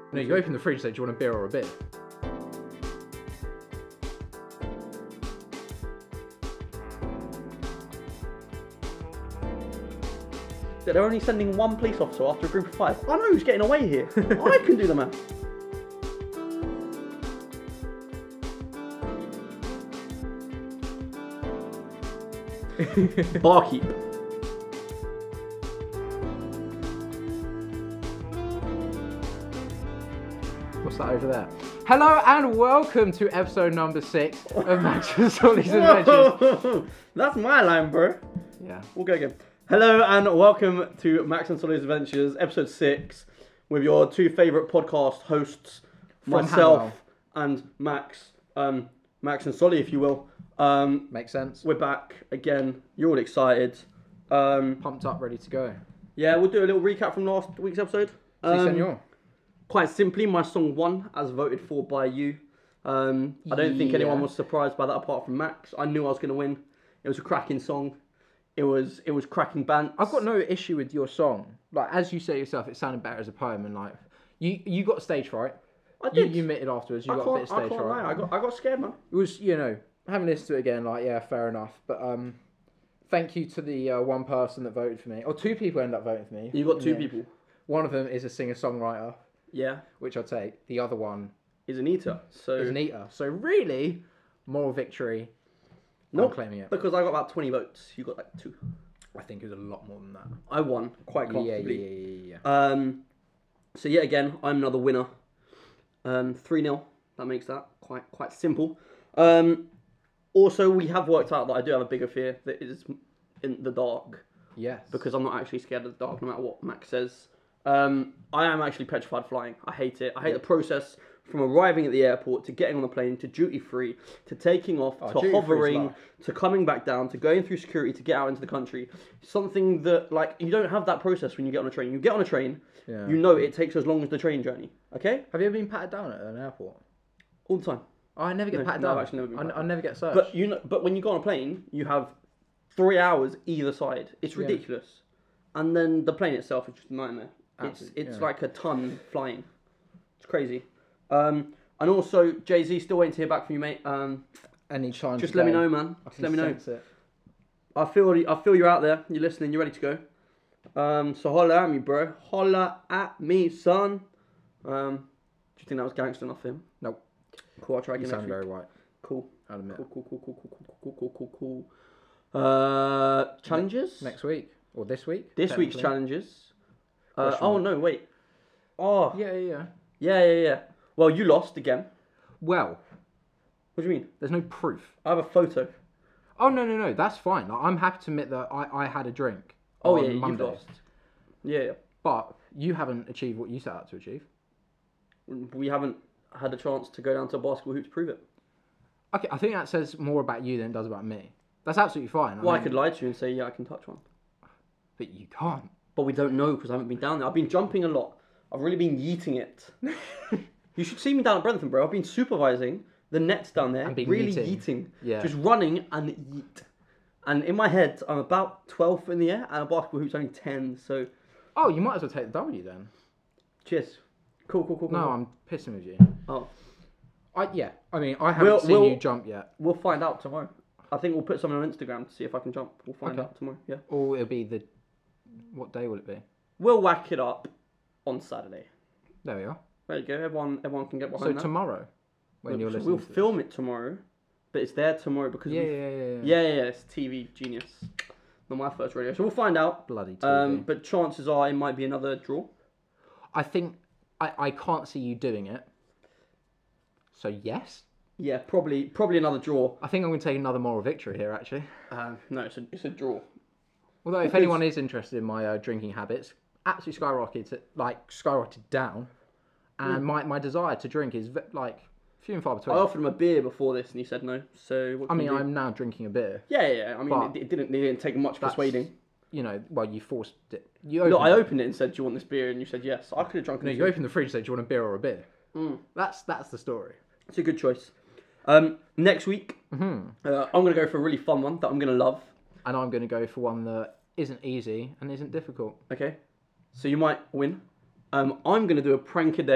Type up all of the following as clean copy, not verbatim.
No, you open the fridge and say, do you want a beer or a beer? They're only sending one police officer after a group of 5. I know who's getting away here. I can do the math. Barkeep. What's that over there? Hello and welcome to episode number 6 of Max and Solly's Adventures. That's my line, bro. Yeah. We'll go again. Hello and welcome to Max and Solly's Adventures, episode 6, with your two favourite podcast hosts, From myself and Max. Max and Solly, if you will. Makes sense. We're back again. You're all excited. Pumped up, ready to go. Yeah, we'll do a little recap from last week's episode. Si, senor. Quite simply, my song won as voted for by you. I don't think anyone was surprised by that apart from Max. I knew I was going to win. It was a cracking song. It was cracking bants. I've got no issue with your song. Like, as you say yourself, it sounded better as a poem, and like, you got stage fright. I did. You admitted afterwards you got a bit of stage I can't fright. lie. I got scared, man. It was, having listened to it again, like, yeah, fair enough. But thank you to the one person that voted for me, or two people ended up voting for me. You got two people. One of them is a singer-songwriter, Yeah. which I'll take. The other one Is Anita. So is Anita. So really, moral victory. Nope. I'm claiming it. Because I got about 20 votes. You got like 2. I think it was a lot more than that. I won quite comfortably. Yeah. So yet again, I'm another winner. 3-0. That makes that quite simple. Also, we have worked out that I do have a bigger fear that is in the dark. Yes. Because I'm not actually scared of the dark, no matter what Max says. I am actually petrified flying. I hate it. I hate the process from arriving at the airport to getting on the plane to duty free to taking off to hovering to coming back down to going through security to get out into the country. Something that, like, you don't have that process when you get on a train. You get on a train, you know it takes as long as the train journey. Okay? Have you ever been patted down at an airport? All the time. Oh, I never get patted down. I've actually never been patted I never get searched. But when you go on a plane, you have 3 hours either side. It's ridiculous. And then the plane itself is just a nightmare. It's like a ton flying. It's crazy. And also, Jay-Z, still waiting to hear back from you, mate. Any chance? Just let me know, man. Just let me know. I feel you're out there. You're listening. You're ready to go. So holla at me, bro. Holla at me, son. Do you think that was gangster enough for him? Nope. Cool. I'll try again. You sound very white. Cool. I'll admit. Cool. Challenges Next week or this week? This week's challenges. No, wait. Oh. Yeah. Well, you lost again. Well, what do you mean? there's no proof. I have a photo. Oh no, that's fine. Like, I'm happy to admit that I had a drink. Oh on yeah, Monday, you've lost. Yeah. But you haven't achieved what you set out to achieve. We haven't had a chance to go down to a basketball hoop to prove it. Okay, I think that says more about you than it does about me. That's absolutely fine. I could lie to you and say, yeah, I can touch one. But you can't. But we don't know because I haven't been down there. I've been jumping a lot. I've really been yeeting it. You should see me down at Brentford, bro. I've been supervising the nets down there. And been really yeeting. yeeting. Yeah. Just running and yeet. And in my head, I'm about 12th in the air and a basketball hoop's only 10. So, Oh, you might as well take the W then. cheers. Cool. No, I'm pissing with you. Oh. I haven't seen you jump yet. We'll find out tomorrow. I think we'll put something on Instagram to see if I can jump. We'll find out tomorrow. Yeah. Or it'll be what day will it be? We'll whack it up on Saturday. There we are. There you go. Everyone can get behind So that. tomorrow, when you're listening We'll to this. film it tomorrow, but it's there tomorrow because Yeah. It's TV genius. Not my first radio, so we'll find out. Bloody TV. But chances are it might be another draw. I think I can't see you doing it. So yes. Yeah, probably another draw. I think I'm going to take another moral victory here, actually. No, it's a draw. Although, if anyone is interested in my drinking habits, absolutely skyrocketed down, and my desire to drink is few and far between. I offered him a beer before this, and he said no. So what can you do? I'm now drinking a beer. Yeah. I mean, it didn't take much persuading. You forced it. I opened it and said, "Do you want this beer?" And you said yes. I could have drunk it. No, you opened the fridge and said, "Do you want a beer or a beer?" That's the story. It's a good choice. Next week, I'm going to go for a really fun one that I'm going to love. And I'm going to go for one that isn't easy and isn't difficult. Okay, so you might win. I'm going to do a prank a day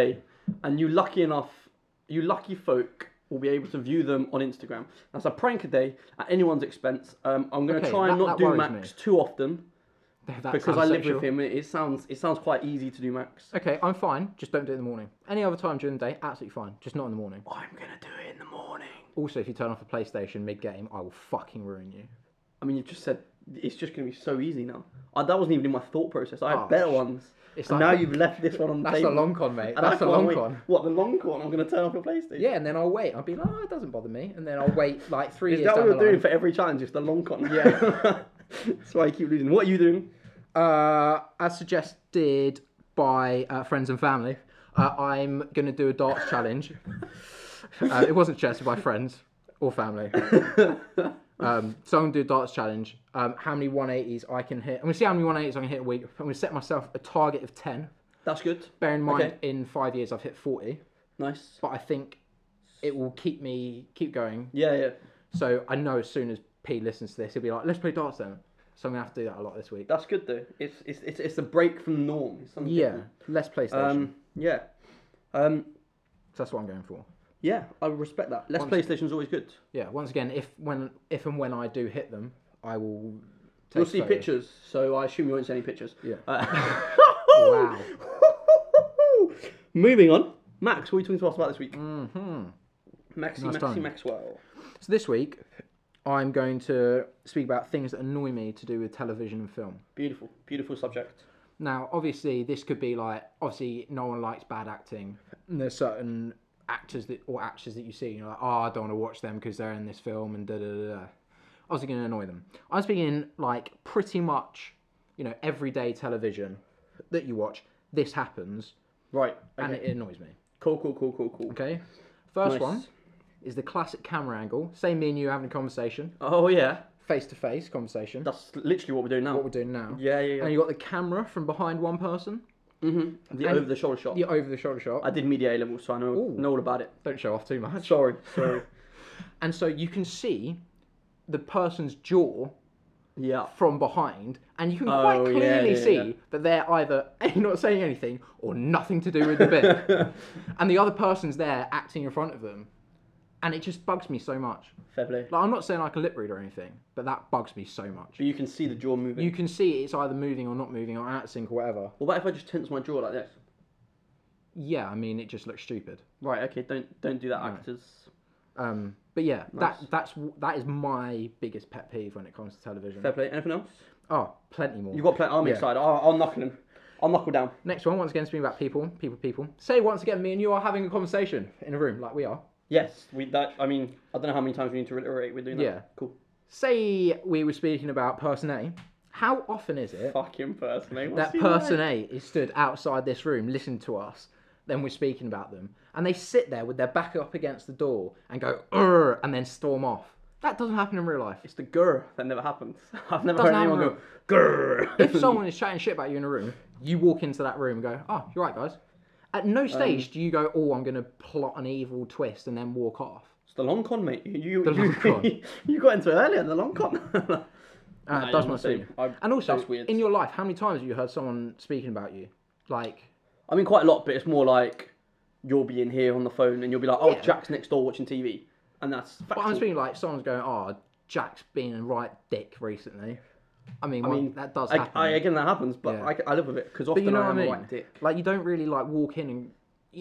and you lucky folk will be able to view them on Instagram. That's a prank a day at anyone's expense. I'm going to try and not do Max too often because I live with him. It sounds quite easy to do Max. Okay, I'm fine. Just don't do it in the morning. Any other time during the day, absolutely fine. Just not in the morning. I'm going to do it in the morning. Also, if you turn off a PlayStation mid-game, I will fucking ruin you. I mean, you just said it's just going to be so easy now. That wasn't even in my thought process. I had better ones. It's and now you've left this one on the table. That's the long con, mate. That's the long con. What, the long con? I'm going to turn off your PlayStation? Yeah, and then I'll wait. I'll be like, it doesn't bother me. And then I'll wait like 3 years Is that down what you're doing for every challenge? Just the long con? Yeah. That's why I keep losing. What are you doing? As suggested by friends and family, I'm going to do a darts challenge. It wasn't suggested by friends or family. So I'm going to do a darts challenge. How many 180s I can hit. I'm going to see how many 180s I can hit a week. I'm going to set myself a target of 10. That's good. Bear in mind, in 5 years I've hit 40. Nice. But I think it will keep going. Yeah. So I know as soon as P listens to this, he'll be like, let's play darts then. So I'm going to have to do that a lot this week. That's good though. It's a break from the norm. It's something different. Less PlayStation. Yeah. So that's what I'm going for. Yeah, I respect that. Less PlayStation's always good. Yeah, once again, if and when I do hit them, I will take You'll see photos. pictures, so I assume you won't see any pixtures. Yeah. Wow. Moving on. Max, what are you talking to us about this week? Mm-hmm. Maxwell. So this week, I'm going to speak about things that annoy me to do with television and film. Beautiful. Beautiful subject. Now, obviously, this could be like, no one likes bad acting. And there's certain actors or actors that you see, and you're like, oh, I don't want to watch them because they're in this film and da-da-da-da. Obviously going to annoy them. I'm speaking like pretty much, everyday television that you watch. This happens. Right. Okay. And it annoys me. Cool. Okay. First one is the classic camera angle. Say me and you having a conversation. Oh, yeah. Face-to-face conversation. That's literally what we're doing now. Yeah. And you got the camera from behind one person. Mm-hmm. The over-the-shoulder shot. The over-the-shoulder shot. I did media A-level, so I know all about it. Don't show off too much. Sorry. And so you can see the person's jaw from behind, and you can quite clearly see that they're either A, not saying anything, or nothing to do with the bit. And the other person's there acting in front of them. And it just bugs me so much. Fair play. Like, I'm not saying I can lip read or anything, but that bugs me so much. But you can see the jaw moving. You can see it's either moving or not moving, or out of sync or whatever. What about if I just tense my jaw like this? Yeah, I mean, it just looks stupid. Right, okay, don't do that, actors. But yeah, nice. that is my biggest pet peeve when it comes to television. Fair play. Anything else? Oh, plenty more. You've got plenty. I'm excited. I'll knuckle down. Next one, once again, speaking about people. Say once again, me and you are having a conversation in a room, like we are. Yes, I don't know how many times we need to reiterate we're doing that. Yeah. Cool. Say we were speaking about person A. How often is it Fucking person A. that person A is stood outside this room listening to us, then we're speaking about them, and they sit there with their back up against the door and go, "Urgh," and then storm off? That doesn't happen in real life. It's the grr that never happens. I've never heard anyone go, grr. If someone is chatting shit about you in a room, you walk into that room and go, "Oh, you're right, guys." At no stage do you go, "Oh, I'm going to plot an evil twist," and then walk off. It's the long con, mate. You got into it earlier, the long con. Does not suit you. And also, that's weird. In your life, how many times have you heard someone speaking about you? Like, I mean, quite a lot, but it's more like you'll be in here on the phone and you'll be like, "Oh, Jack's next door watching TV," and that's factual. But I'm speaking like someone's going, "Oh, Jack's been a right dick recently." I mean, that does happen. Again, that happens, but I live with it because often I'm a white dick. Like, you don't really like walk in and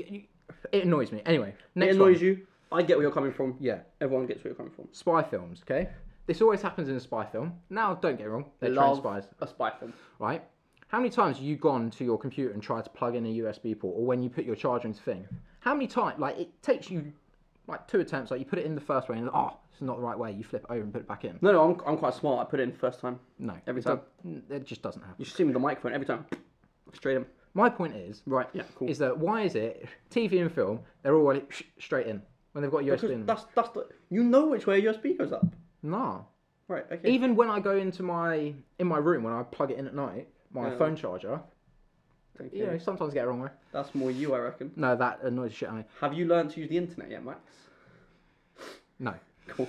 it annoys me. Anyway, next it annoys you. I get where you're coming from. Yeah, everyone gets where you're coming from. Spy films, okay? This always happens in a spy film. Now, don't get me wrong, they're trained spies. A spy film, right? How many times have you gone to your computer and tried to plug in a USB port, or when you put your charger into thing? How many times? Like, it takes you like 2 attempts. Like, you put it in the first way and it's not the right way. You flip it over and put it back in. No, I'm quite smart. I put it in the first time. No, every time. It just doesn't happen. You should see me with the microphone every time. Straight in. My point is, right? Yeah, cool. Is that why is it TV and film they're all straight in when they've got USB in? That's you know which way a USB goes up. No. Right. Okay. Even when I go into my room when I plug it in at night, my phone charger. Okay. Sometimes I get it wrong way. That's more you, I reckon. No, that annoys the shit out of me. Have you learned to use the internet yet, Max? No. Cool.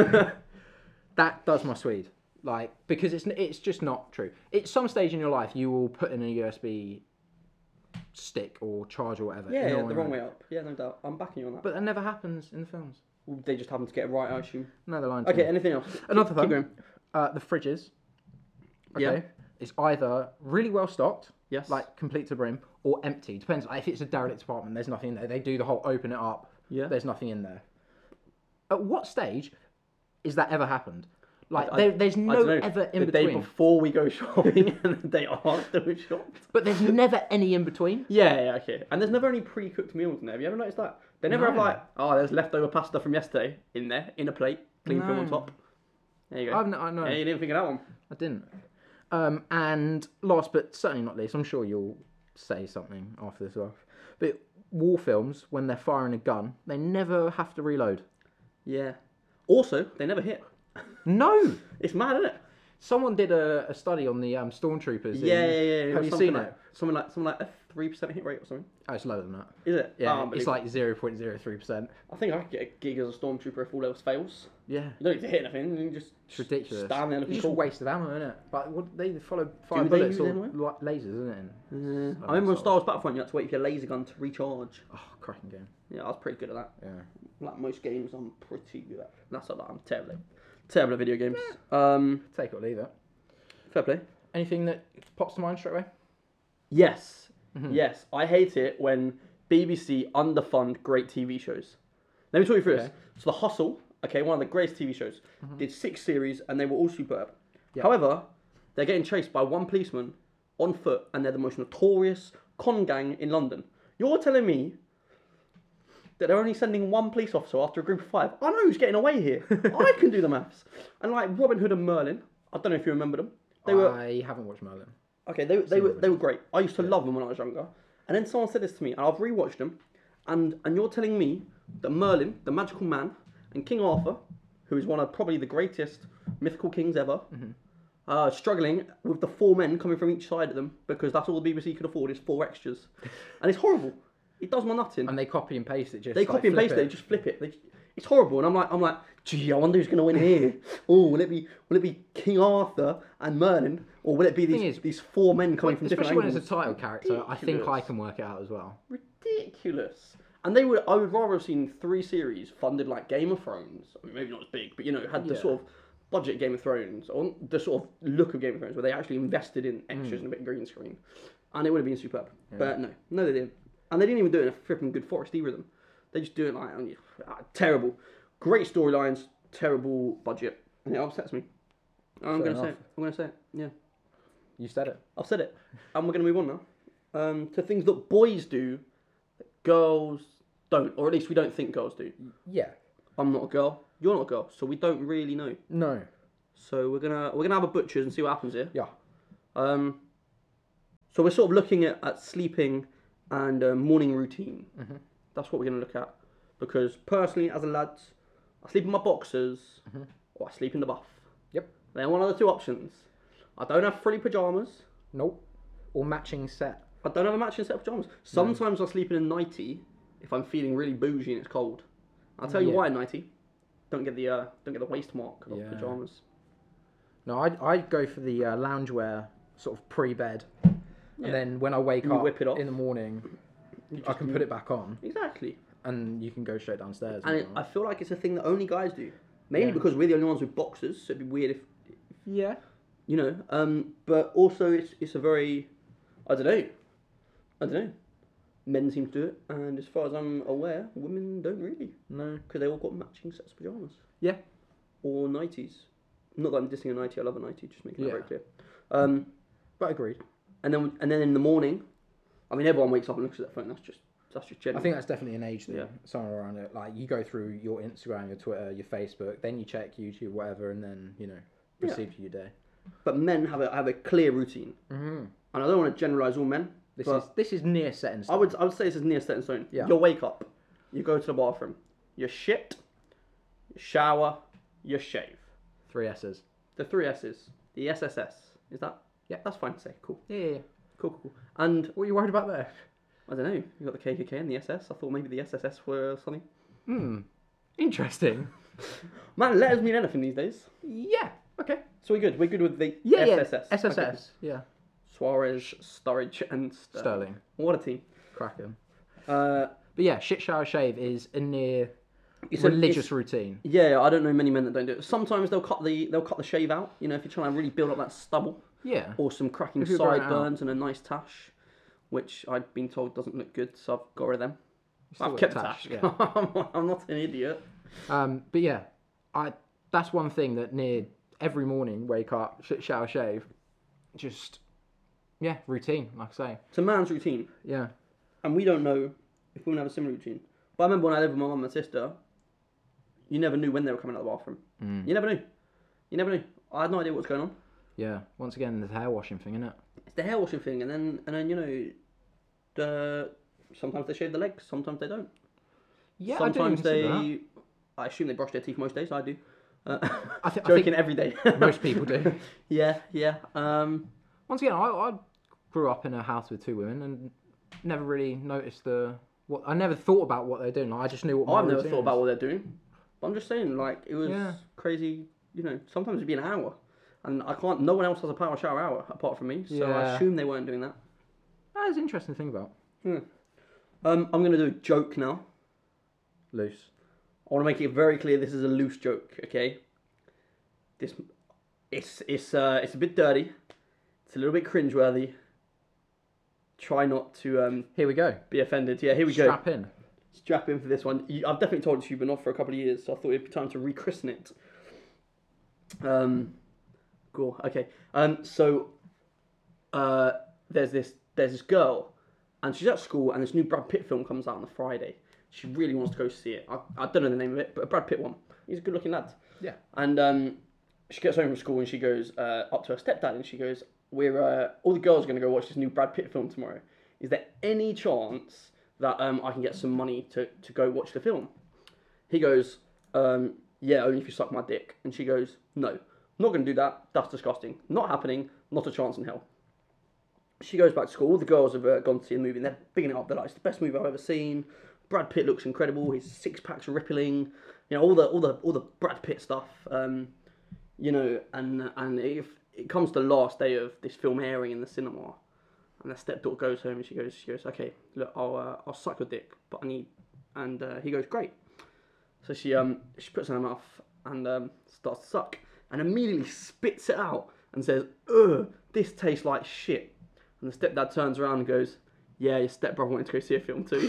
That does my Swede. Like, because it's just not true. At some stage in your life, you will put in a USB stick or charge or whatever. Yeah, in the wrong way up. Yeah, no doubt. I'm backing you on that. But that never happens in the films. Well, they just happen to get it right, I assume. No, they're lying. Okay, anything else? Another Keep thing. going. The fridges. Okay. Yeah. It's either really well stocked, Yes. like complete to the brim, or empty. Depends. Like, if it's a derelict apartment, there's nothing in there. They do the whole open it up. Yeah. There's nothing in there. At what stage is that ever happened? Like, there's I no don't know, ever in the day between. before we go shopping and the day after we shopped. But there's never any in between. Yeah, okay. And there's never any pre-cooked meals in there. Have you ever noticed that? They never have No. like, oh, there's leftover pasta from yesterday in there, in a plate, clean film on No. top. There you go. I know. Yeah, you didn't think of that one. I didn't. And last but certainly not least, I'm sure you'll say something after this off. But war films, when they're firing a gun, they never have to reload. Yeah. Also, they never hit. No! It's mad, isn't it? Someone did a study on the stormtroopers. Yeah. Have you seen it? Something like a 3% hit rate or something. Oh, it's lower than that. Is it? Yeah, Oh, it's like 0.03%. I think I could get a gig as a stormtrooper if all else fails. Yeah. You don't need to hit anything. You just It's ridiculous. stand there It's looking just a cool. waste of ammo, isn't it? But what, they follow fire Do they bullets use or ammo? lasers, isn't it? I remember on Star Wars Battlefront, you had to wait for your laser gun to recharge. Oh, cracking game. Yeah, I was pretty good at that. Yeah. Like most games, I'm pretty good at. That's not that. I'm terrible at video games. Take it or leave it. Fair play. Anything that pops to mind straight away? Yes. Mm-hmm. Yes. I hate it when BBC underfund great TV shows. Let me talk you through this. Okay. So The Hustle, okay, one of the greatest TV shows, did 6 series and they were all superb. Yeah. However, they're getting chased by one policeman on foot and they're the most notorious con gang in London. You're telling me that they're only sending one police officer after a group of 5? I know who's getting away here. I can do the maths. And like Robin Hood and Merlin, I don't know if you remember them. I haven't watched Merlin. Okay, they were great. I used to love them when I was younger. And then someone said this to me, and I've rewatched them, and you're telling me that Merlin, the magical man, and King Arthur, who is one of probably the greatest mythical kings ever, struggling with the 4 men coming from each side of them because that's all the BBC could afford is 4 extras, and it's horrible. It does my nuts in. And they copy and paste it. Just They copy and paste it. They just flip it. It's horrible, and I'm like, gee, I wonder who's going to win here. Oh, will it be King Arthur and Merlin, or will it be these 4 men coming from different Especially angles? when it's a title character, I think Ridiculous. I can work it out as well. Ridiculous. And I would rather have seen 3 series funded like Game of Thrones. I mean, maybe not as big, but had the Yeah. sort of budget Game of Thrones, or the sort of look of Game of Thrones, where they actually invested in extras and a bit of green screen, and it would have been superb. But no, they didn't. And they didn't even do it in a flipping good forest either of them. They just do it like terrible. Great storylines, terrible budget, and it upsets me. I'm going to say it. I'm going to say it. Yeah. You said it. I've said it. And we're going to move on now. To things that boys do, that girls don't, or at least we don't think girls do. Yeah. I'm not a girl. You're not a girl, so we don't really know. No. So we're gonna have a butchers and see what happens here. Yeah. So we're sort of looking at sleeping and morning routine. Mm-hmm. That's what we're gonna look at. Because personally, as a lad, I sleep in my boxers or I sleep in the buff. Yep. They're one of the 2 options. I don't have frilly pajamas. Nope. Or matching set. I don't have a matching set of pajamas. Sometimes I sleep in a nightie if I'm feeling really bougie and it's cold. I'll tell you why a nightie. Don't get the waist mark of pajamas. No, I'd go for the loungewear sort of pre-bed. And then when I wake up whip it off. in the morning, I can put it back on. Exactly. And you can go straight downstairs. And I feel like it's a thing that only guys do. Mainly because we're the only ones with boxers, so it'd be weird if, Yeah. but also it's a very, I don't know. Men seem to do it, and as far as I'm aware, women don't really. No. Because they all got matching sets of pajamas. Yeah. Or nighties. Not that I'm dissing a nightie, I love a nightie, just making that very clear. But agreed. And then in the morning, I mean, everyone wakes up and looks at their phone, that's just general. I think that's definitely an age thing. Yeah. Somewhere around it. Like, you go through your Instagram, your Twitter, your Facebook, then you check YouTube, whatever, and then, proceed to your day. But men have a clear routine. Mm-hmm. And I don't want to generalise all men. This is near set in stone. I would say this is near set in stone. Yeah. You wake up, you go to the bathroom, you shit, you shower, you shave. 3 S's. The 3 S's. The SSS. Is that? Yeah. That's fine to say. Cool. Yeah. Cool. And What are you worried about there? I don't know. You got the KKK and the SS. I thought maybe the SSS were something. Interesting. Man, letters mean anything these days. Yeah. Okay. So we're good. We're good with the Yeah. SSS. SSS. Okay. Yeah. Suarez, Sturridge, and Sterling. What a team! Cracking. Uh, But yeah, shit shower shave is a near it's religious routine. Yeah, I don't know many men that don't do it. Sometimes they'll cut the shave out. You know, if you're trying to really build up that stubble. Yeah. Or some cracking If you're growing it sideburns and a nice tash, which I've been told doesn't look good, so I've got rid of them. Still I've got kept the a tash, tash. yeah. I'm not an idiot. But yeah, that's one thing that near every morning, wake up, shit shower shave, just, yeah, routine, like I say. It's a man's routine. Yeah. And we don't know if women have a similar routine. But I remember when I lived with my mum and sister, you never knew when they were coming out of the bathroom. You never knew. You never knew. I had no idea what was going on. Yeah. Once again, the hair washing thing, isn't it? It's the hair washing thing, and then you know, sometimes they shave the legs, sometimes they don't. Yeah, Sometimes I didn't consider I assume they brush their teeth most days. I do. I Joking think every day. most people do. Yeah. Once again, I grew up in a house with two women and never really noticed I never thought about what they're doing. Like, I just knew what my I've never routine thought about was. what they're doing. But I'm just saying, like, it was crazy. You know, sometimes it'd be an hour. And no one else has a power shower hour apart from me. So I assume they weren't doing that. That's an interesting thing about. I'm going to do a joke now. Loose. I want to make it very clear this is a loose joke, okay? It's a bit dirty. It's a little bit cringeworthy. Try not to Here we go. be offended. Yeah, here we go. Strap in. Strap in for this one. I've definitely told it to you, but not for a couple of years, so I thought it'd be time to rechristen it. Cool. Okay. So there's this girl, and she's at school, and this new Brad Pitt film comes out on a Friday. She really wants to go see it. I don't know the name of it, but a Brad Pitt one. He's a good-looking lad. Yeah. And she gets home from school, and she goes up to her stepdad, and she goes, "We're all the girls are going to go watch this new Brad Pitt film tomorrow. Is there any chance that I can get some money to go watch the film?" He goes, "Yeah, only if you suck my dick." And she goes, "No, not going to do that. That's disgusting. Not happening. Not a chance in hell." She goes back to school. All the girls have gone to see the movie, and they're bigging it up. They're like, "It's the best movie I've ever seen. Brad Pitt looks incredible. His six-pack's rippling. You know, all the Brad Pitt stuff. You know, and if it comes to the last day of this film airing in the cinema, and the stepdaughter goes home, and she goes, "Okay, look, I'll suck your dick, but I need," and he goes, "Great." So she puts it in her mouth and starts to suck, and immediately spits it out and says, "Ugh, this tastes like shit." And the stepdad turns around and goes, "Yeah, your stepbrother wanted to go see a film too."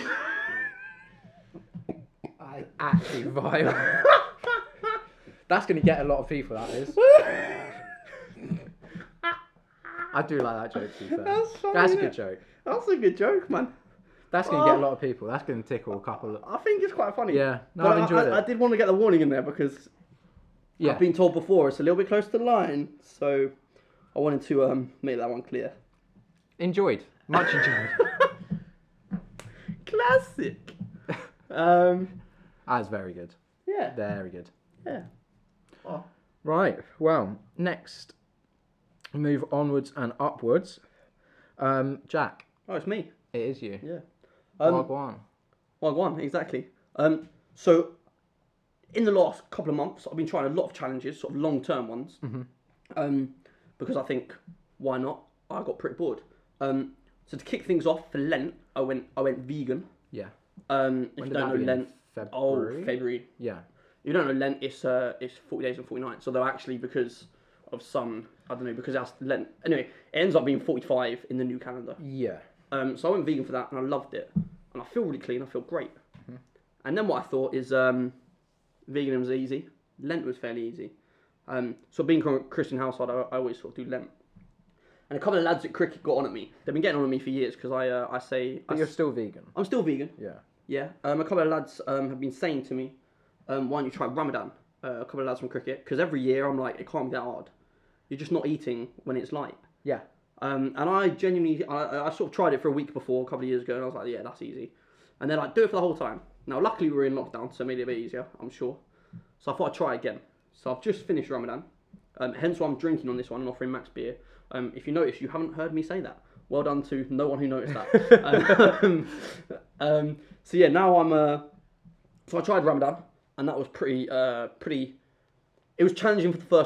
I actually vile. That's going to get a lot of people, that is. I do like that joke, to be fair. That's a good joke. That's a good joke, man. That's going to get a lot of people. That's going to tickle a couple of... I think it's quite funny. Yeah, no, But I've enjoyed it. I did want to get the warning in there because I've been told before it's a little bit close to the line, so I wanted to make that one clear. Enjoyed. Much enjoyed. Classic. That's very good. Yeah. Very good. Yeah. Oh. Right. Well, next, move onwards and upwards. Jack. Oh, it's me. It is you. Yeah. Wagwan. Wagwan, exactly. So, in the last couple of months, I've been trying a lot of challenges, sort of long-term ones. Mm-hmm. Because I think, why not? I got pretty bored. So to kick things off for Lent, I went vegan. Yeah. If you don't know Lent, February. Yeah. You don't know Lent, it's 40 days and 40 nights. Although actually, because of some, I don't know, because that's Lent. Anyway, it ends up being 45 in the new calendar. Yeah. So I went vegan for that, and I loved it. And I feel really clean. I feel great. Mm-hmm. And then what I thought is, veganism was easy. Lent was fairly easy. So being from a Christian household, I always sort of do Lent. And a couple of lads at cricket got on at me. They've been getting on at me for years because I say... But you're still vegan? I'm still vegan. Yeah. Yeah. A couple of lads have been saying to me, why don't you try Ramadan? A couple of lads from cricket. Because every year I'm like, it can't be that hard. You're just not eating when it's light. Yeah. And I genuinely... I sort of tried it for a week before, a couple of years ago, and I was like, yeah, that's easy. And they're like, do it for the whole time. Now, luckily we were in lockdown, so it made it a bit easier, I'm sure. So I thought I'd try again. So I've just finished Ramadan. Hence why I'm drinking on this one and offering Max beer. If you notice, you haven't heard me say that. Well done to no one who noticed that. So yeah, now I'm... So I tried Ramadan, and that was pretty... It was challenging for the first week,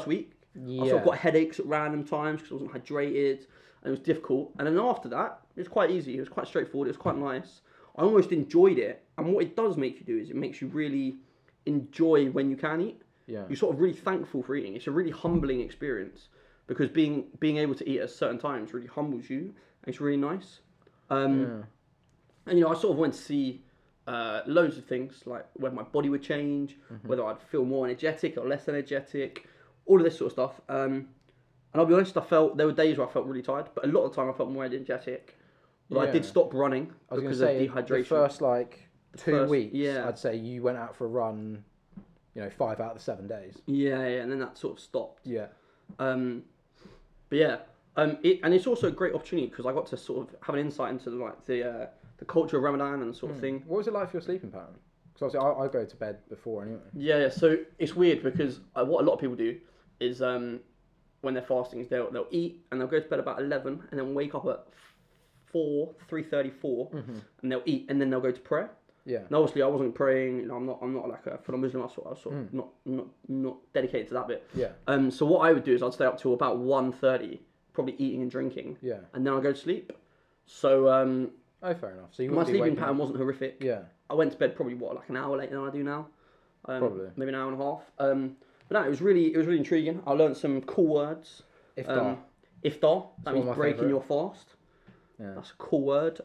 Yeah. I sort of got headaches at random times because I wasn't hydrated, and it was difficult. And then after that, it was quite easy. It was quite straightforward. It was quite nice. I almost enjoyed it. And what it does make you do is it makes you really enjoy when you can eat. Yeah. You're sort of really thankful for eating. It's a really humbling experience because being able to eat at certain times really humbles you. And it's really nice. And you know, I sort of went to see loads of things, like whether my body would change, whether I'd feel more energetic or less energetic, all of this sort of stuff. And I'll be honest, there were days where I felt really tired, but a lot of the time I felt more energetic. But I did stop running because of dehydration. The first like 2 weeks, yeah. I'd say you went out for a run, you know, 5 out of the 7 days. Yeah, and then that sort of stopped. Yeah. But yeah, and it's also a great opportunity because I got to sort of have an insight into the culture of Ramadan and sort of thing. What was it like for your sleeping pattern? Because obviously I go to bed before anyway. Yeah, so it's weird because what a lot of people do is when they're fasting, they'll eat and they'll go to bed about 11 and then wake up at 3:34, and they'll eat and then they'll go to prayer. Yeah. And obviously I wasn't praying. You know, I'm not like a full Muslim. I was sort of not dedicated to that bit. Yeah. So what I would do is I'd stay up till about 1:30, probably eating and drinking. Yeah. And then I'd go to sleep. So oh, fair enough. So my sleeping pattern wasn't horrific. Yeah. I went to bed probably like an hour later than I do now. Probably. Maybe an hour and a half. But no, it was really intriguing. I learned some cool words. Iftar. Iftar. That means breaking your fast. Yeah. That's a cool word.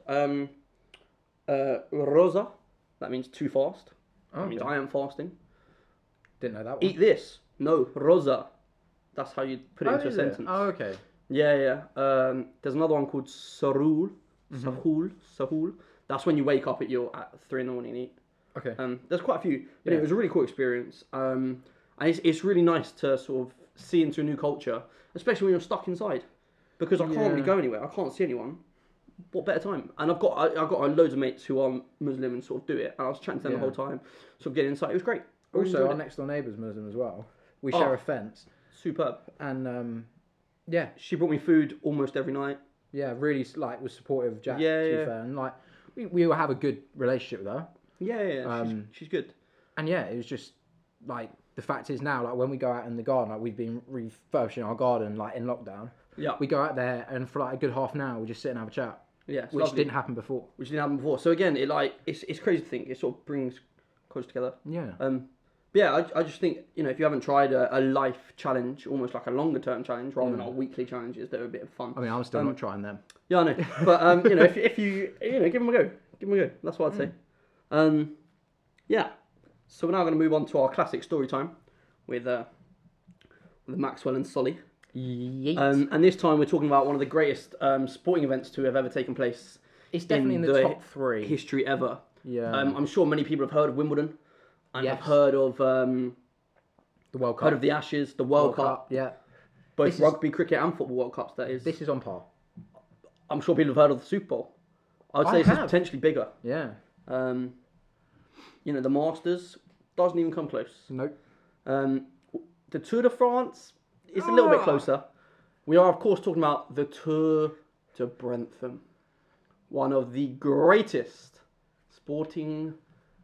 Rosa. That means to fast. That means I am fasting. Didn't know that one. Eat this. No, rosa. That's how you put it into a sentence. Oh, okay. Yeah. There's another one called sarul. Sahul. That's when you wake up at 3 in the morning and eat. Okay. There's quite a few, but it was a really cool experience. And it's really nice to sort of see into a new culture, especially when you're stuck inside, because I can't really go anywhere. I can't see anyone. What better time? And I've got loads of mates who are Muslim and sort of do it. And I was chatting to them the whole time, sort of getting insight. It was great. Also, our next door neighbour's Muslim as well. We share a fence. Superb. And she brought me food almost every night. Yeah, really was supportive of Jack. Yeah, to be fair. And like we will have a good relationship with her. Yeah. She's good. And yeah, it was just like the fact is now, like when we go out in the garden, like we've been refurbishing our garden like in lockdown. Yeah. We go out there and for like a good half an hour we just sit and have a chat. Yeah. Which didn't happen before. So again, it's crazy to think it sort of brings close together. Yeah. But yeah, I just think, you know, if you haven't tried a life challenge, almost like a longer term challenge rather than our weekly challenges that are a bit of fun. I mean, I'm still not trying them. Yeah, I know. But you know, if you give them a go. That's what I'd say. Yeah. So we're now going to move on to our classic story time with Maxwell and Solly. And this time we're talking about one of the greatest sporting events to have ever taken place. It's definitely in the top 3 history ever. Yeah. I'm sure many people have heard of Wimbledon. And I've heard of the World Cup. Heard of the Ashes, the World Cup. Yeah. Both rugby, cricket and football World Cups, that is. This is on par. I'm sure people have heard of the Super Bowl. I'd say this is potentially bigger. Yeah. You know, the Masters doesn't even come close. Nope. The Tour de France is a little bit closer. We are, of course, talking about the Tour de Brentham. One of the greatest sporting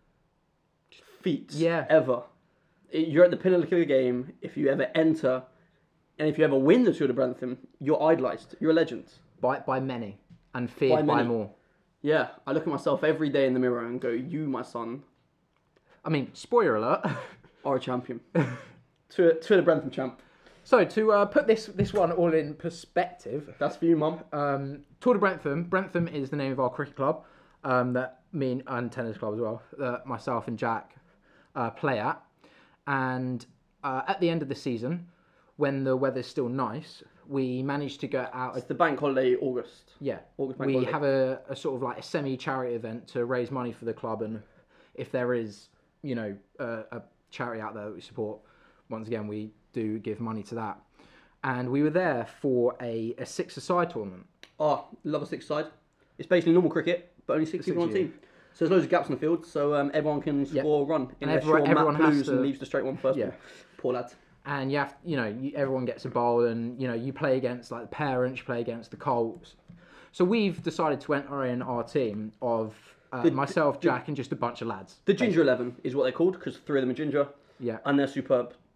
feats ever. You're at the pinnacle of the game. If you ever enter, and if you ever win the Tour de Brentham, you're idolised. You're a legend. By many, and feared by more. Yeah, I look at myself every day in the mirror and go, you, my son. I mean, spoiler alert. Are a champion. Tour de Brentham champ. So, to put this one all in perspective. That's for you, Mum. Tour de Brentham. Brentham is the name of our cricket club. That me and tennis club as well. That myself and Jack play at. And at the end of the season, when the weather's still nice, we managed to go out. It's the bank holiday, August. Yeah. August bank we holiday. have a sort of like a semi-charity event to raise money for the club. And if there is, you know, a charity out there that we support, once again, we do give money to that. And we were there for a six-a-side tournament. Oh, love a six-a-side. It's basically normal cricket, but only 6 people on a team. So there's loads of gaps in the field, so everyone can score a run. Unless everyone has to, and leaves the straight one first. Yeah. Poor lads. And you have, everyone gets a bowl, and you play against like the parents, you play against the Colts. So we've decided to enter in our team of myself, Jack, and just a bunch of lads. The Ginger 11 is what they're called because 3 of them are ginger. Yeah. And they're superb.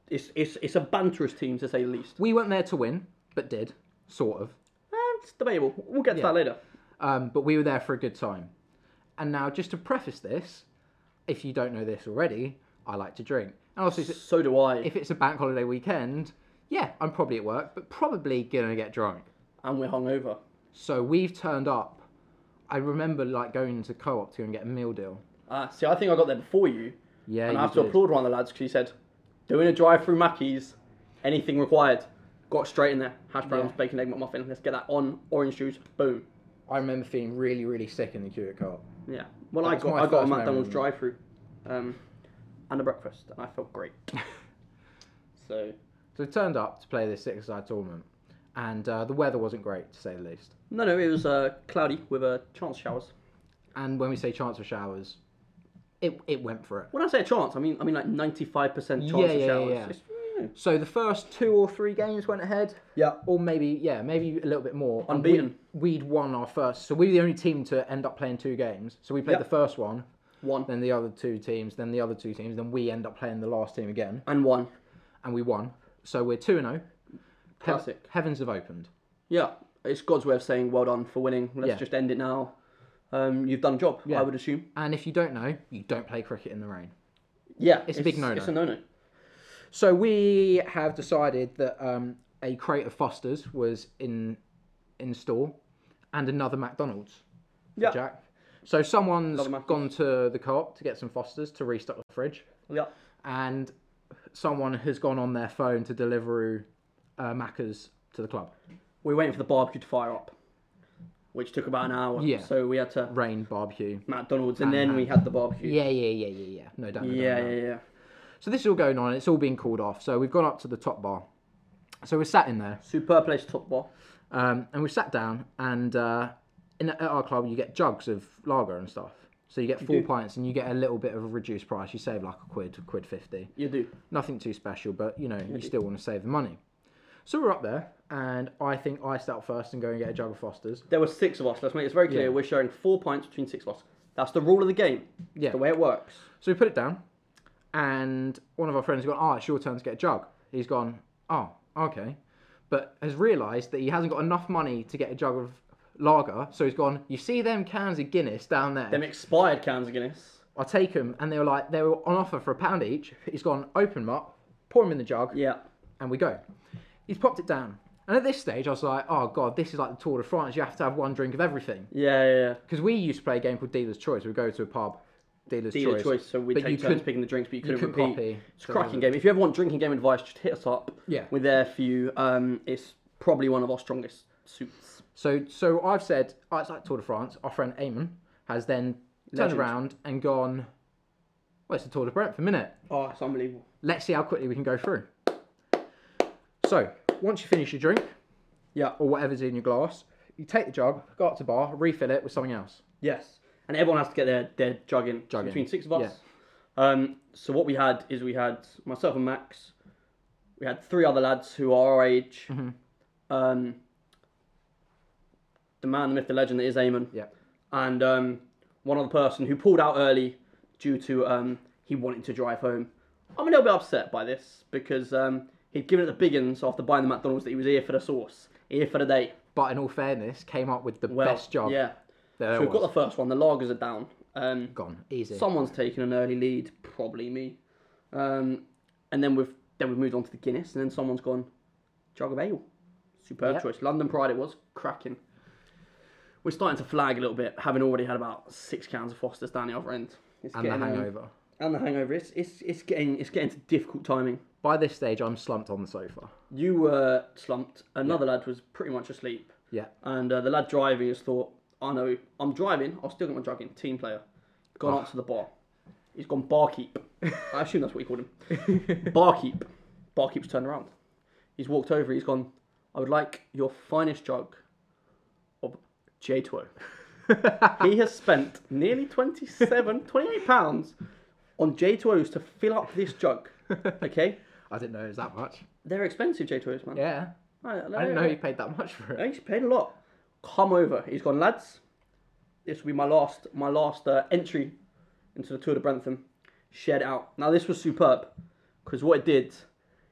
it's a banterous team to say the least. We weren't there to win, but did, sort of. It's debatable. We'll get to that later. But we were there for a good time. And now, just to preface this, if you don't know this already, I like to drink. And also, So do I. if it's a bank holiday weekend, yeah, I'm probably at work, but probably gonna get drunk. And we're hungover. So we've turned up. I remember like going to Co-op to go and get a meal deal. See, I think I got there before you. Yeah, And you I have to did. applaud one of the lads because he said, doing a drive-through Mackey's, anything required. Got straight in there. Hash browns, Yeah. bacon, egg, McMuffin. Let's get that on. Orange juice. Boom. I remember feeling really, really sick in the queue at Co-op. Yeah. Well, That was my I got a first McDonald's memory. drive-through, and a breakfast, and I felt great. So So we turned up to play this six-a-side tournament, and the weather wasn't great, to say the least. no, it was cloudy with a chance of showers. And when we say chance of showers, it went for it. When I say a chance, I mean like 95% chance Yeah, of yeah, showers. yeah. It's- So the first 2 or 3 games went ahead, yeah. or maybe a little bit more. And Unbeaten. We'd won our first, so we were the only team to end up playing 2 games. So we played Yep. the first one, One then the other 2 teams, then the other 2 teams, then we end up playing the last team again, and one. and we won. So we're 2-0. Classic. Heavens have opened. Yeah, it's God's way of saying well done for winning. Let's Yeah. just end it now. You've done a job, Yeah. I would assume. And if you don't know, you don't play cricket in the rain. Yeah, It's a big no-no. It's a no-no. So we have decided that a crate of Foster's was in store, and another McDonald's for Yeah. Jack. So someone's Another Macca's. gone to the Co-op to get some Foster's to restock the fridge, Yeah. and someone has gone on their phone to deliver Macca's to the club. We're waiting for the barbecue to fire up, which took about an hour. Yeah. So we had to Rain, barbecue. McDonald's, and then we had the barbecue. Yeah. No doubt. Yeah. So this is all going on. It's all being called off. So we've gone up to the top bar. So we're sat in there. Superb place, top bar. And we sat down, and at our club, you get jugs of lager and stuff. So you get 4 pints, and you get a little bit of a reduced price. You save like £1, £1.50. You do. Nothing too special, but you still want to save the money. So we're up there, and I think I start first and go and get a jug of Foster's. There were 6 of us. Let's make this very clear. Yeah. We're sharing 4 pints between 6 of us. That's the rule of the game. Yeah. The way it works. So we put it down, and one of our friends has gone, "Oh, it's your turn to get a jug." He's gone, "Oh, okay," but has realised that he hasn't got enough money to get a jug of lager. So he's gone, "You see them cans of Guinness down there? Them expired cans of Guinness. I'll take them." And they were on offer for £1 each. He's gone, "Open them up, pour them in the jug, Yeah. and we go." He's popped it down. And at this stage, I was like, "Oh God, this is like the Tour de France. You have to have one drink of everything." Yeah. Because we used to play a game called Dealer's Choice. We'd go to a pub, Dealer's Dealer choice. So we But you take turns couldn't- picking the drinks, but you couldn't couldn't repeat. copy. It's a cracking game. If you ever want drinking game advice, just hit us up. Yeah. We're there for you. It's probably one of our strongest suits. So I've said, "Oh, it's like Tour de France." Our friend Eamon has then turned Legend. around and gone, "Well, it's the Tour de Brent for a minute. Oh, it's unbelievable. Let's see how quickly we can go through." So once you finish your drink, Yeah. or whatever's in your glass, you take the jug, go up to the bar, refill it with something else. Yes. And everyone has to get their jug in. Jug in. Between 6 of us. So what we had is we had myself and Max. We had 3 other lads who are our age. Mhm. The man, the myth, the legend that is Eamon. Yeah. And one other person who pulled out early due to he wanted to drive home. I'm a little bit upset by this because he'd given it the big uns after buying the McDonald's that he was here for the sauce, here for the day. But in all fairness, came up with the Well, best jug. Yeah. There So we've got the first one. The lagers are down. gone easy. Someone's taken an early lead, probably me. And then we've moved on to the Guinness, and then someone's gone jug of ale. Superb Yep. choice. London Pride it was. Cracking. We're starting to flag a little bit, having already had about 6 cans of Foster's down the other end. It's And the getting, hangover. And the hangover. It's getting to difficult timing. By this stage, I'm slumped on the sofa. You were slumped. Another lad was pretty much asleep. Yeah. And the lad driving has thought, "I know, I'm driving. I'll still get my jug in." Team player. Gone up to the bar. He's gone barkeep. I assume that's what he called him. Barkeep. Barkeep's turned around. He's walked over. He's gone, "I would like your finest jug of J2O." He has spent nearly £28 on J2Os to fill up this jug. Okay? I didn't know it was that much. They're expensive J2Os, man. Yeah. I didn't know he paid that much for it. He's paid a lot. Come over. He's gone, "Lads, this will be my last entry into the Tour de Brentham. Shared it out." Now this was superb because what it did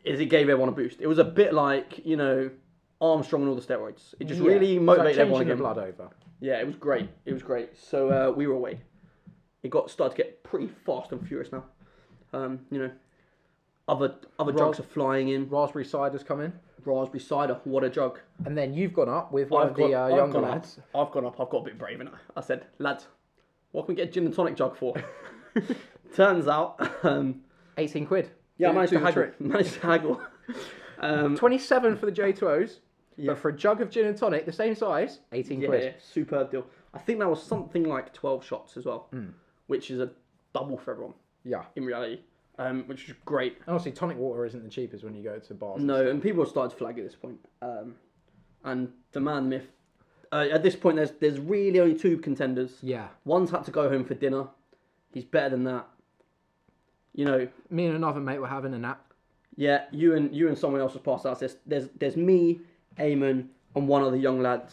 is it gave everyone a boost. It was a bit like, you know, Armstrong and all the steroids. It just Yeah. really It's motivated like everyone changing the again. blood over. Yeah, it was great. It was great. So we were away. It started to get pretty fast and furious now. You know, other jugs are flying in. Raspberry cider's come in. Raspberry cider, what a jug. And then you've gone up with one of the younger lads. I've gone up. I've got a bit brave, and I said, lads, what can we get a gin and tonic jug for? Turns out, 18 quid. yeah, I managed Do to the haggle. trick. Managed to haggle. 27 for the J2Os. Yeah. But for a jug of gin and tonic, the same size, 18 quid. Yeah, superb deal. I think that was something like 12 shots as well, which is a double for everyone Yeah. in reality, which is great. And obviously, tonic water isn't the cheapest when you go to bars. No, and people have started to flag at this point. And the man myth. At this point, there's really only two contenders. Yeah. One's had to go home for dinner. He's better than that. You know, Me and another mate were having a nap. yeah. You and someone else has passed out. There's me, Eamon, and one other young lad,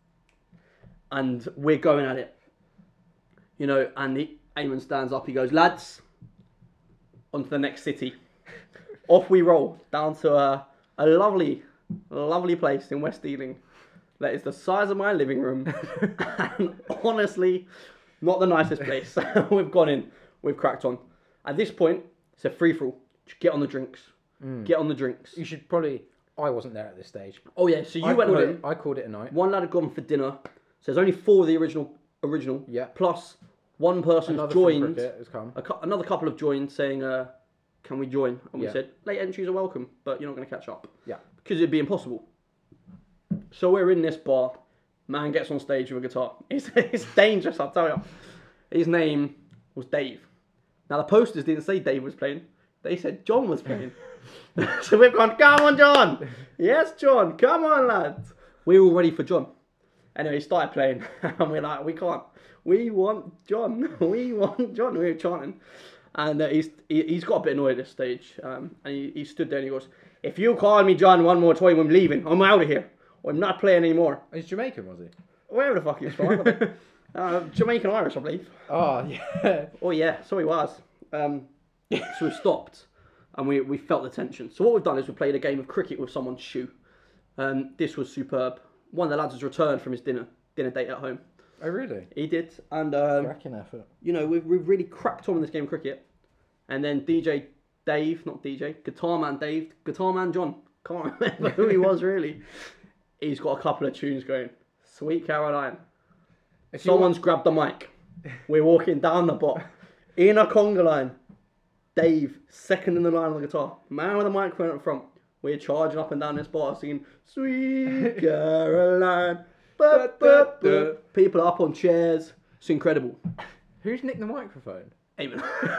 and we're going at it. You know, and Eamon stands up. He goes, lads, on to the next city. Off we roll down to a lovely place in West Ealing. That is the size of my living room, and honestly, not the nicest place. We've gone in, we've cracked on. At this point, it's a free for all. Just get on the drinks. Get on the drinks. You should probably... I wasn't there at this stage. Oh yeah, so you went home. I called it a night. One lad had gone for dinner. So there's only 4 of the original. Yeah. Plus one person Another joined. cricket has come. Another couple have joined saying, "Can we join?" And we Yeah. said, "Late entries are welcome, but you're not going to catch up." Yeah. Because it'd be impossible. So we're in this bar. Man gets on stage with a guitar. It's dangerous, I'll tell you. His name was Dave. Now the posters didn't say Dave was playing. They said John was playing. So we've gone, come on, John. Yes, John. Come on, lads. We're all ready for John. Anyway, he started playing. And we're like, we can't. We want John. We want John. We were chanting. And he's got a bit annoyed at this stage. And he stood there and he goes, if you call me John one more time, I'm leaving. I'm out of here. I'm not playing anymore. He's Jamaican, was he? Wherever the fuck he was from. Jamaican Irish, I believe. Oh, yeah. Oh, yeah. So he was. So we stopped. And we felt the tension. So what we've done is we played a game of cricket with someone's shoe. This was superb. One of the lads has returned from his dinner date at home. Oh, really? He did. And, Cracking effort. you know, we've really cracked on in this game of cricket. And then DJ Dave, not DJ, Guitar Man Dave, Guitar Man John. Can't remember who he was really. He's got a couple of tunes going. Sweet Caroline. Someone's grabbed the mic. We're walking down the bot. In a conga line. Dave, second in the line on the guitar. Man with a microphone up front. We're charging up and down this bar singing Sweet Caroline. Ba, ba, ba. People are up on chairs. It's incredible. Who's nicked the microphone? Amen.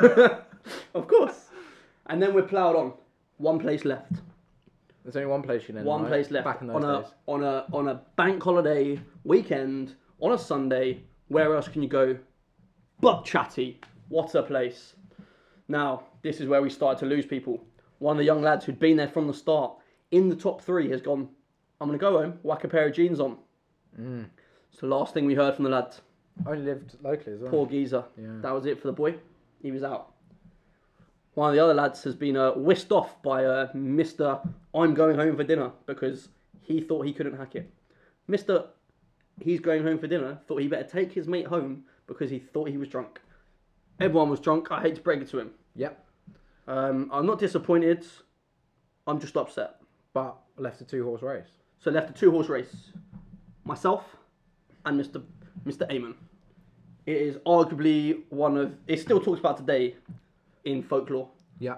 Of course. And then we're ploughed on. One place left. There's only one place you can end. One place left. Back in those days. On a bank holiday weekend on a Sunday. Where else can you go? But Chatty. What a place. Now, this is where we started to lose people. One of the young lads who'd been there from the start, in the top 3, has gone, I'm going to go home, whack a pair of jeans on. It's the last thing we heard from the lad. Only lived locally as well. Poor geezer. Yeah. That was it for the boy. He was out. One of the other lads has been whisked off by Mr. I'm going home for dinner because he thought he couldn't hack it. Mr. He's going home for dinner thought he better take his mate home because he thought he was drunk. Everyone was drunk. I hate to break it to him. Yep. I'm not disappointed. I'm just upset. But left a 2-horse race. So left a 2-horse race. Myself and Mr. Eamon. It is arguably one of... It's still talked about today in folklore. Yeah.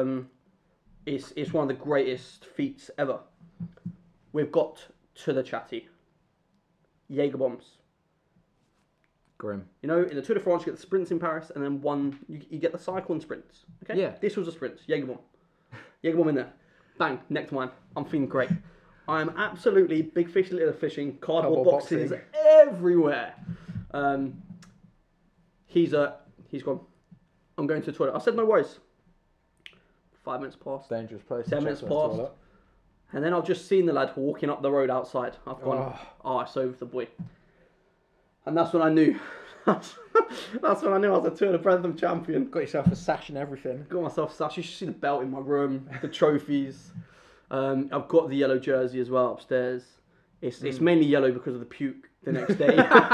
It's one of the greatest feats ever. We've got to the Chatty. Jaeger bombs. Grim. You know, in the Tour de France, you get the sprints in Paris, and then you get the cycle and sprints. Okay? Yeah. This was a sprint. Jaeger bomb. Jaeger bomb in there. Bang. Next one. I'm feeling great. I'm absolutely big fish, little fishing. Cardboard boxes everywhere. He's gone. I'm going to the toilet. I said no worries. 5 minutes passed. Dangerous place. 10 minutes passed. And then I've just seen the lad walking up the road outside. I've gone, it's over the boy. And that's when I knew That's when I knew I was a Tour de Brentham champion. Got yourself a sash and everything. Got myself sash. You should see the belt in my room, the trophies. I've got the yellow jersey as well upstairs. It's mainly yellow because of the puke the next day.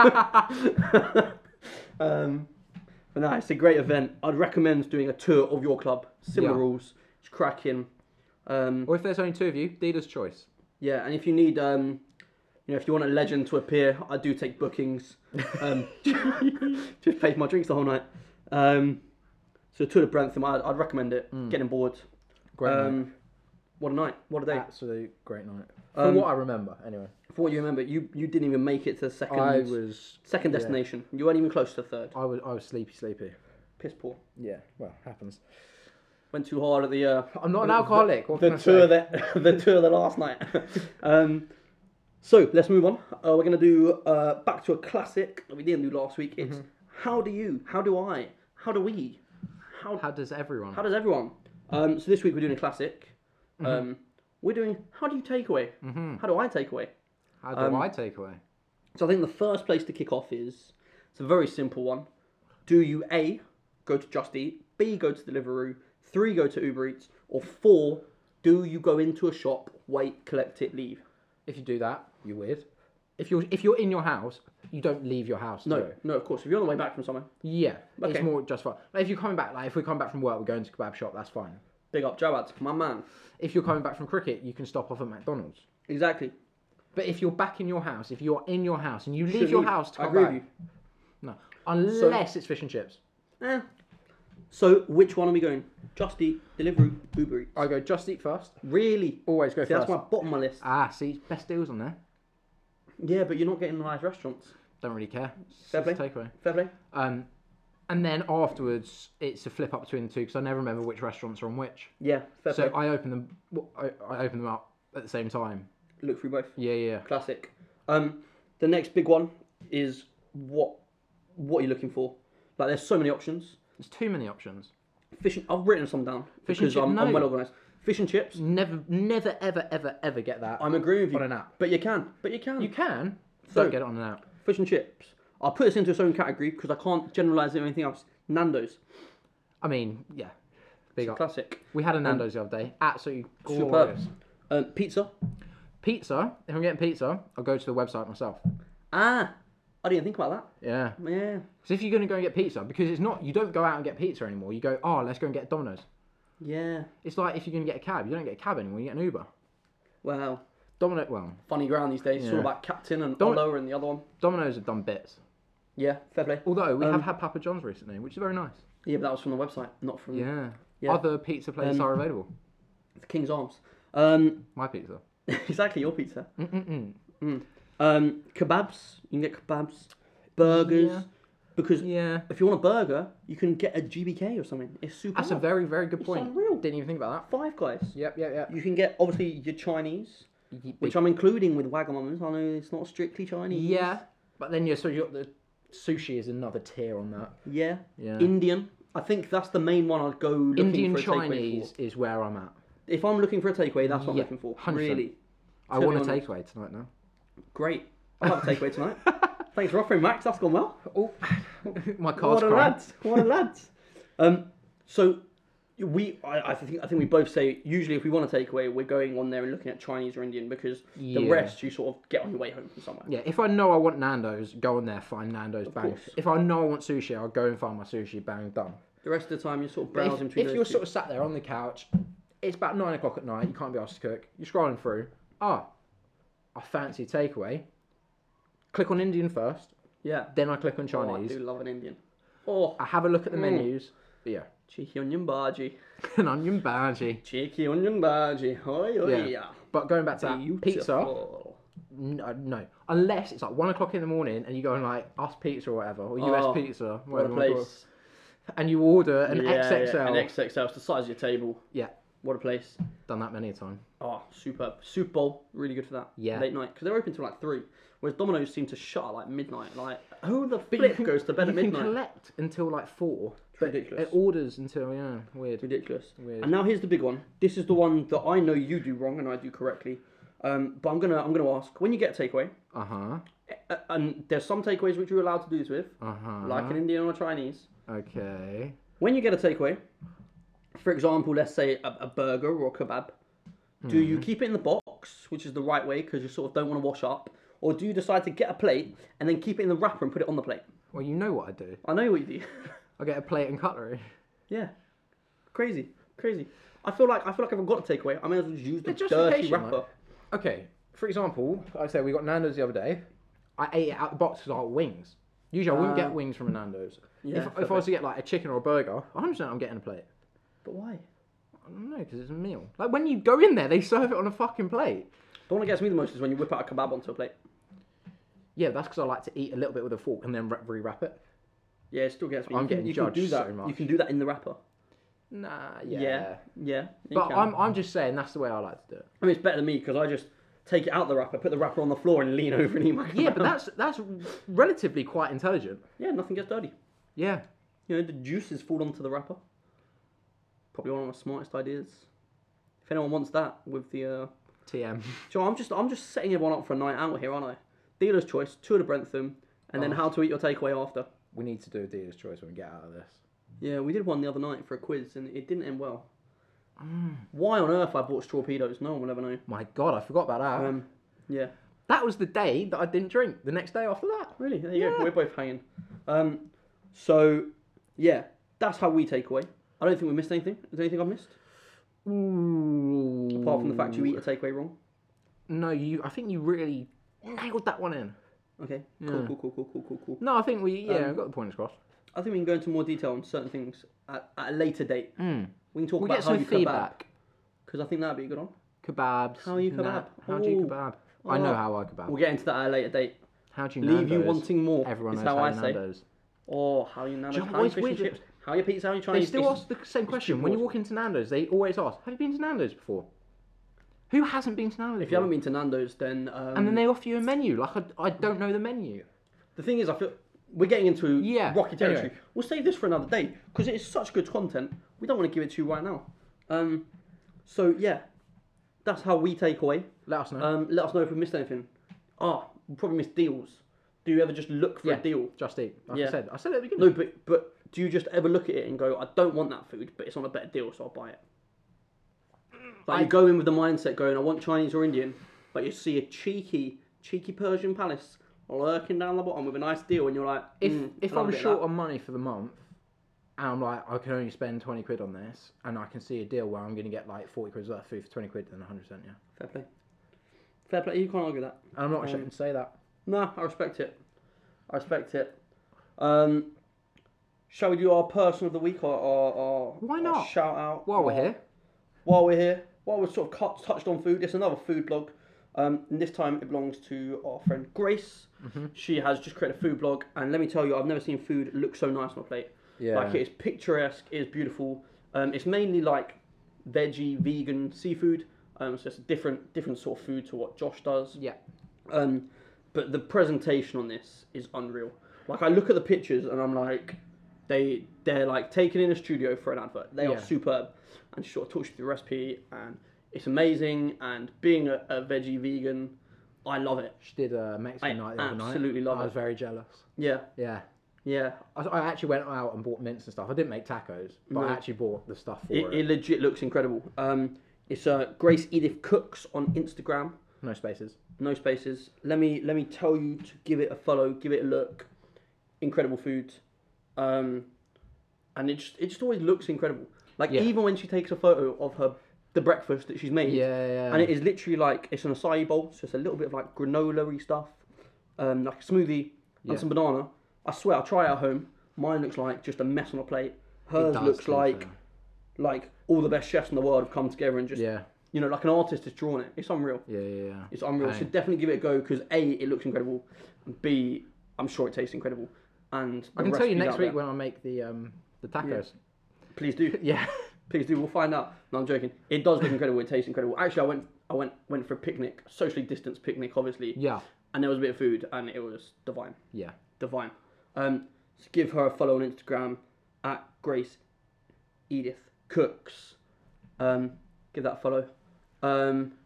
But no, it's a great event. I'd recommend doing a tour of your club. Similar rules. It's cracking. Or if there's only 2 of you, dealer's choice. Yeah, and if you need, if you want a legend to appear, I do take bookings. Just pay for my drinks the whole night. So Tour de Brentham, I'd recommend it. Getting bored. Great night. What a night. What a day. Absolute great night. From what I remember, anyway. For what you remember, you didn't even make it to the second destination. You weren't even close to third. I was sleepy. Piss poor. Yeah, well, happens. Went too hard at the. I'm not an alcoholic. What the can I tour say? the tour the last night. So let's move on. We're gonna do back to a classic that we didn't do last week. It's how do you? How do I? How do we? How does everyone? How does everyone? So this week we're doing a classic. We're doing how do you take away? How do I take away? How do I take away? So I think the first place to kick off is it's a very simple one. Do you A, go to Just Eat, B, go to Deliveroo, 3, go to Uber Eats, or 4, do you go into a shop, wait, collect it, leave? If you do that, you're weird. If you're in your house, you don't leave your house. No, of course. If you're on the way back from somewhere. Yeah, Okay. it's more just fine. Like if you're coming back, if we're coming back from work, we're going to kebab shop. That's fine. Big up, Jawad, my man. If you're coming back from cricket, you can stop off at McDonald's. Exactly. But if you're back in your house, if you're in your house and you leave your house to I come agree back, with you. no, unless it's fish and chips. So which one are we going? Just Eat, Deliveroo, Uber Eats. I go Just Eat first. Really? Always go See, first. that's my bottom of my list. See, best deals on there. Yeah, but you're not getting nice restaurants. Don't really care. Fair play. Takeaway. Fair play. And then afterwards, it's a flip up between the two because I never remember which restaurants are on which. Yeah, fair play. So I open them. I open them up at the same time. Look through both. Yeah. Classic. The next big one is what you're looking for. Like, there's so many options. There's too many options. I've written some down Fish and because chip- I'm no. well organised. Fish and chips. Never, ever get that. I'm agreeing with you. On an app. But you can. You can. So- Don't get it on an app. Fish and chips. I'll put this into its own category because I can't generalise it or anything else. Nando's. I mean, yeah. Big up. Classic. We had a Nando's the other day. Absolutely Superb. glorious. Pizza. Pizza. If I'm getting pizza, I'll go to the website myself. I didn't think about that. Yeah. Yeah. Because if you're going to go and get pizza, because it's not, you don't go out and get pizza anymore. You go, let's go and get Domino's. Yeah. It's like if you're going to get a cab, you don't get a cab anymore. You get an Uber. Well, Funny ground these days. It's all about Captain and Olo and the other one. Domino's have done bits. Yeah, fair play. Although we have had Papa John's recently, which is very nice. Yeah, but that was from the website, not from Yeah. Yeah. Other pizza places are available. the King's Arms. My pizza. Exactly, your pizza. Mm-mm-mm. Kebabs. You can get kebabs. Burgers. Yeah. Because Yeah. if you want a burger, you can get a GBK or something. It's super. That's a very, very good It's point. unreal. Didn't even think about Five Guys. that. Yep. You can get, obviously, your Chinese, which I'm including with Wagamama's. I know it's not strictly Chinese. Yeah. But then you got the sushi is another tier on that. Yeah. Yeah. Indian. I think that's the main one I'd go looking Indian for a takeaway Chinese for. is where I'm at. If I'm looking for a takeaway, that's what I'm Yeah, looking for. 100%. Really. I want a takeaway tonight now. Great. I'll have a takeaway tonight. Thanks for offering, Max. That's gone well. Oh, my car's What a crying. lad! What a lad! So I think we both say usually if we want a takeaway, we're going on there and looking at Chinese or Indian because the Yeah. rest you sort of get on your way home from somewhere. Yeah, if I know I want Nando's, go on there, find Nando's, bang. course. If I know I want sushi, I'll go and find my sushi, bang, done. The rest of the time you're sort of But browsing if between you're those two. sort of sat there on the couch, it's about 9 o'clock at night, you can't be asked to cook, you're scrolling through, I fancy a takeaway, click on Indian first, Yeah. then I click on Oh, I Chinese, do love an Indian. Oh, I have a look at the menus, but yeah, cheeky onion bhaji. an onion bhaji. Cheeky onion bhaji. Oi, oi, Yeah. yeah. But going back to that, pizza, Beautiful. no, unless it's like 1 o'clock in the morning and you go on like Us Pizza or whatever, or US Oh, Pizza, What a whatever you wanna call it, place. and you order an Yeah, XXL. An XXL. It's the size of your table. Yeah, What a place. done that many a time. Oh, superb. Super Bowl, really good for that. Yeah. Late night, because they're open till like 3. Whereas Domino's seem to shut at like midnight. Like, who the But flip goes to bed at You midnight? can collect until like 4. But ridiculous. it orders until, weird. Ridiculous. Weird. And now here's the big one. This is the one that I know you do wrong and I do correctly. But I'm gonna ask, when you get a takeaway, and there's some takeaways which you're allowed to do this with, like an Indian or Chinese. Okay. When you get a takeaway, for example, let's say a burger or a kebab, do you keep it in the box, which is the right way because you sort of don't want to wash up, or do you decide to get a plate and then keep it in the wrapper and put it on the plate? Well, you know what I do. I know what you do. I get a plate and cutlery. Yeah, crazy. I feel like if I've got a takeaway, I may as well just use the dirty justification, wrapper. like- Okay, for example, like I said we got Nando's the other day. I ate it out the box because I got wings. Usually I wouldn't get wings from a Nando's. Yeah, If I was to get like a chicken or a burger, 100% I'm getting a plate. But why? I don't know, because it's a meal. Like when you go in there, they serve it on a fucking plate. The one that gets me the most is when you whip out a kebab onto a plate. Yeah, that's because I like to eat a little bit with a fork and then re-wrap it. Yeah, it still gets me. I'm getting you judged can do that. so much. You can do that in the wrapper. Nah, Yeah. you But can. I'm just saying that's the way I like to do it. I mean, it's better than me because I just take it out the wrapper, put the wrapper on the floor, and lean over and eat my kebab. Yeah, but that's relatively quite intelligent. Yeah, nothing gets dirty. Yeah. You know, the juices fall onto the wrapper. Probably one of my smartest ideas. If anyone wants that with the TM. So I'm just setting everyone up for a night out here, aren't I? Dealer's choice, tour de Brentham, and then how to eat your takeaway after. We need to do a dealer's choice when we get out of this. Yeah, we did one the other night for a quiz, and it didn't end well. Why on earth I bought strawpedos? No one will ever know. My God, I forgot about that. Yeah. That was the day that I didn't drink. The next day after that. Really? There you go. We're both hanging. So, yeah, that's how we take away. I don't think we missed anything. Is there anything I've missed? Ooh. Apart from the fact you eat a takeaway wrong. No, I think you really nailed that one in. Okay. Yeah. Cool. No, I think we got the point across. I think we can go into more detail on certain things at a later date. We can talk We'll about get how some you feedback. Because I think that'd be a good one. Kebabs. How you kebab? How do you Ooh. kebab? I know how I kebab. We'll get into that at a later date. How do you Leave you Nando's? wanting more. Everyone is knows how I you say. Nando's. Or how you Nando's, Do you know how you what's fish and weird? chips, how you pizza, how you They Chinese. still ask the same question. When you walk into Nando's, they always ask, have you been to Nando's before? Who hasn't been to Nando's If you haven't been to Nando's, then... and then they offer you a menu. Like, I don't know the menu. The thing is, I feel we're getting into rocky territory. Anyway. We'll save this for another day because it is such good content. We don't want to give it to you right now. So yeah, that's how we take away. Let us know. Let us know if we missed anything. We probably missed deals. Do you ever just look for a deal? Just eat. Like Yeah. I said at the beginning. No, but do you just ever look at it and go, I don't want that food, but it's on a better deal, so I'll buy it? Like you go in with the mindset going, I want Chinese or Indian, but you see a cheeky Persian palace lurking down the bottom with a nice deal, and you're like, If I'm short on money for the month, and I'm like, I can only spend 20 quid on this, and I can see a deal where I'm going to get like 40 quid worth of food for 20 quid, then 100%, yeah. Fair play. You can't argue that. And I'm not ashamed to say that. No, I respect it. Shall we do our person of the week or Why not? Shout out While we're here. While we're sort of touched on food, it's another food blog. And this time it belongs to our friend Grace. She has just created a food blog, and let me tell you, I've never seen food look so nice on a plate. Yeah. Like, it's picturesque, it's beautiful. It's mainly like veggie, vegan seafood. So it's a different sort of food to what Josh does. Yeah. But the presentation on this is unreal. Like, I look at the pictures and I'm like, they're like taken in a studio for an advert. They are superb. And she sort of talks you through the recipe, and it's amazing. And being a veggie vegan, I love it. She did a Mexican night the other night. Absolutely love it. I was very jealous. Yeah. Yeah. Yeah. I actually went out and bought mince and stuff. I didn't make tacos, but I actually bought the stuff for it. It legit looks incredible. It's Grace Edith Cooks on Instagram. No spaces. No spaces. Let me tell you to give it a follow, give it a look. Incredible food. And it just always looks incredible. Like, even when she takes a photo of the breakfast that she's made. Yeah. And it is literally like, it's an acai bowl, so it's a little bit of like granola-y stuff. Like a smoothie and some banana. I swear, I'll try it at home. Mine looks like just a mess on a plate. Hers looks like all the best chefs in the world have come together and just, you know, like an artist has drawn it. It's unreal. Yeah. It's unreal. So definitely give it a go because A, it looks incredible, and B, I'm sure it tastes incredible. And I can tell you next week when I make the tacos. Yeah. Please do. Yeah. Please do. We'll find out. No, I'm joking. It does look incredible. It tastes incredible. Actually, I went for a picnic, socially distanced picnic, obviously. Yeah. And there was a bit of food, and it was divine. Yeah. Divine. So give her a follow on Instagram at Grace Edith Cooks. Give that a follow.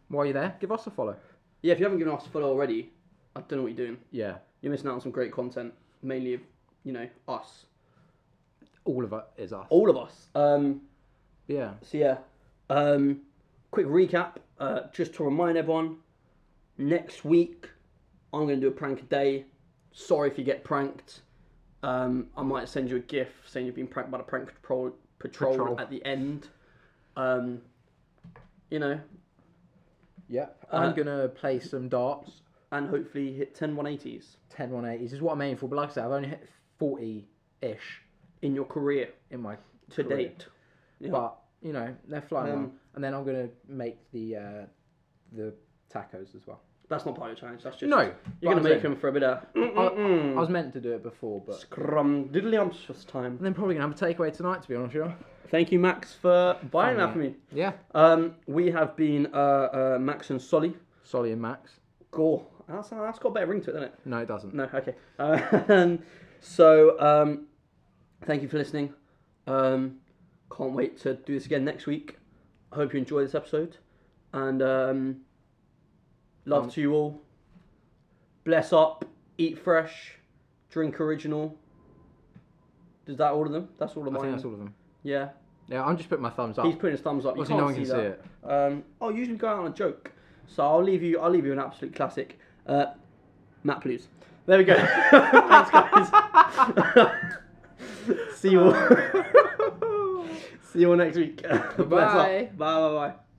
While you're there, give us a follow. Yeah, if you haven't given us a follow already, I don't know what you're doing. Yeah. You're missing out on some great content, mainly of, us. All of it is us. All of us. Yeah. So yeah, quick recap. Just to remind everyone, next week I'm going to do a prank a day. Sorry if you get pranked. I might send you a GIF saying you've been pranked by the prank patrol at the end. Yeah. I'm gonna play some darts and hopefully hit 10 180s. 10 180s is what I'm aiming for. But like I said, I've only hit 40-ish in your career. In my to career. Date. Yeah. But they're flying well. And then I'm gonna make the tacos as well. That's not part of your challenge. That's just no. You're gonna make them for a bit of. I was meant to do it before, but scrumdiddlyumptious time. And then probably gonna have a takeaway tonight, to be honest with you. Thank you, Max, for buying that for me. Yeah. We have been Max and Solly. Solly and Max. Cool. That's got a better ring to it, doesn't it? No, it doesn't. No. Okay. So thank you for listening. Can't wait to do this again next week. I hope you enjoy this episode, and love to you all. Bless up, eat fresh, drink original. Is that all of them? That's all of mine. I think that's all of them. Yeah. Yeah, I'm just putting my thumbs up. He's putting his thumbs up. You Obviously, can't no one can see that. it. I'll usually go out on a joke, so I'll leave you an absolute classic. Matt Blues. There we go. Thanks, guys. See you all. See you all next week. Bye. Bye. Bye.